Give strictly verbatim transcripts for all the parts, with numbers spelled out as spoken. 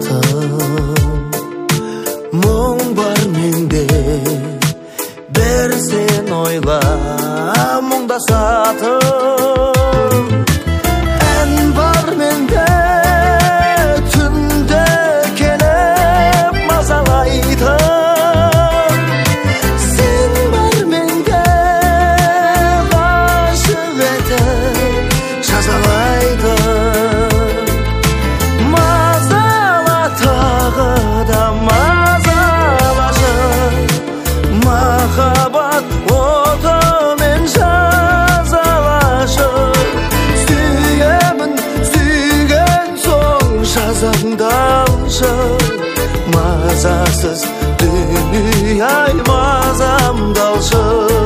мұң бар менде, бір сен ойла мұңдасатын. Ән бар менде, түнде келіп мазалайтын. Сен бар менде, ғашық етіп жазалайтын. Мазала тағы да мазалашы, махаббат отымен жазалашы. Сүйемін, сүйген соң жазамдалшы. Мазасыз дүние-ай мазамдалшы.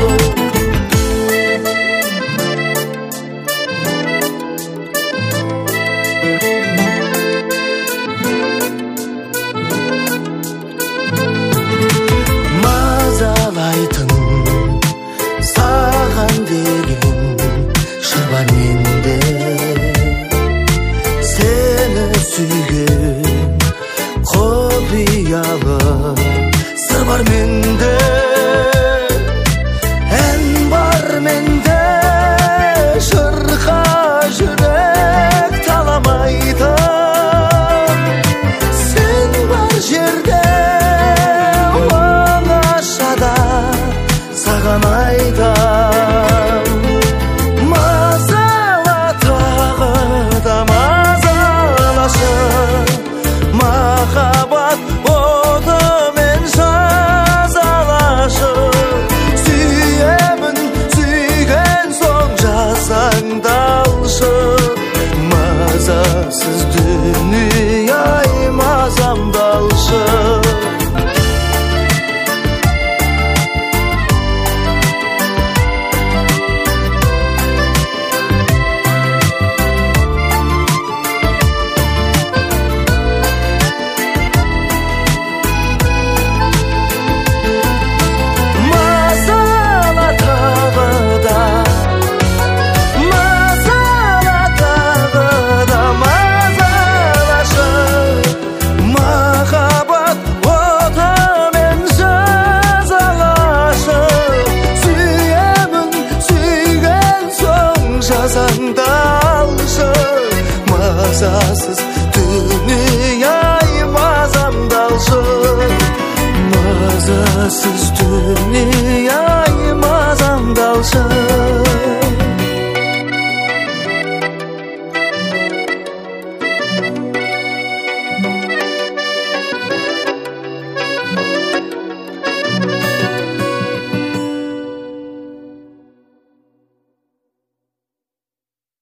Мазалайтын саған деген жыр бар менде, сені сүйген құпиялы сыр бар менде. Ән бар менде, жырға жүрек таламайтын. Сен бар жерде оңашада саған айтам. Мазала тағы да мазалашы, махаббат отымен жазалашы. Сүйемін, сүйген соң жазаңдалшы. Мазасыз дүние-ай мазамдалшы. Жазаңдалшы, мазасыз дүние-ай мазамдалшы. Мазасыз дүние